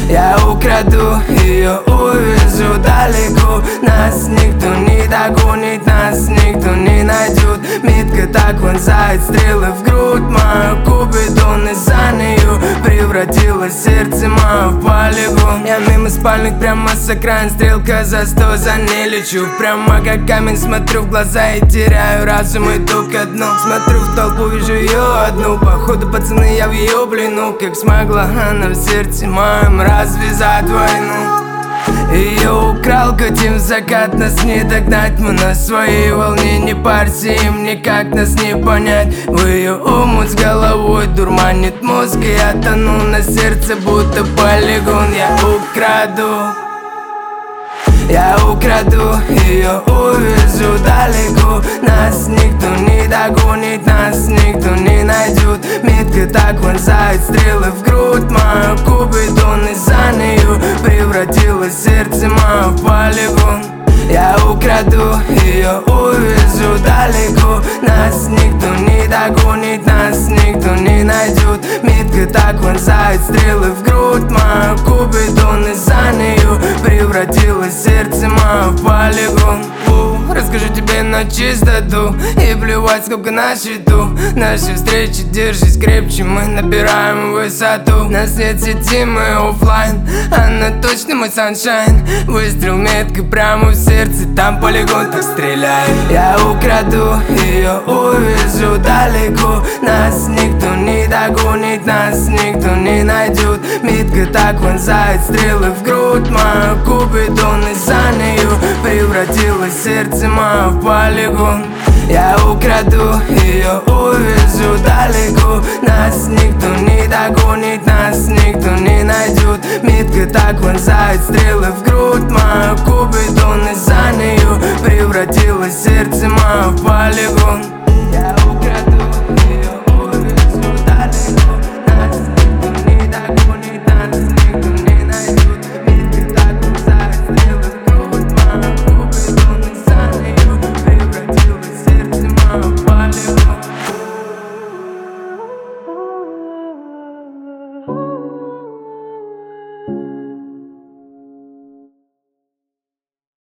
Я украду ее, увезу далеко. Нас никто не догонит, нас никто не найдет. Метка так вонзает стрелы в грудь мою. Купидон из-за нее превратила сердце мое в полигон. Я мимо спальник прямо с окраин, стрелка за 100, за ней лечу. Прямо как камень смотрю в глаза и теряю разум, иду ко дну. Смотрю в толпу, вижу ее одну. Походу, пацаны, я в ее плену. Как смогла она в сердце моем развязать войну. Ее украл, катим в закат, нас не догнать. Мы на своей волне, не парься, им никак нас не понять. В ее омут с головой дурманит мозг, и я тону на сердце, будто полигон. Я украду ее, увезу далеко. Нас никто не догонит, нас никто не найдет. Метка так вонзает стрелы в грудь мою. Купидон из-за нее превратила сердце мое в полигон. Я украду ее, увезу далеко. Нас никто не догонит, нас никто не найдет. Метка так вонзает стрелы в грудь мою. Купидон из-за нее превратила сердце мое в полигон. Расскажу тебе на чистоту, и плевать, сколько на счету. Наши встречи, держись крепче, мы набираем высоту. Нас нет сети, мы оффлайн, она точно мой саншайн. Выстрел меткой прямо в сердце, там полигон, так стреляй. Я украду ее, увезу далеко. Нас никто не догонит, нас никто не найдет. Метка так вонзает стрелы в грудь мою. Купидон из-за нее превратила сердце мое в полигон. Я украду ее, увезу далеко. Нас никто не догонит, нас никто не найдет. Метка так вонзает стрелы в грудь мою. Купидон из-за нее превратила сердце мое в полигон.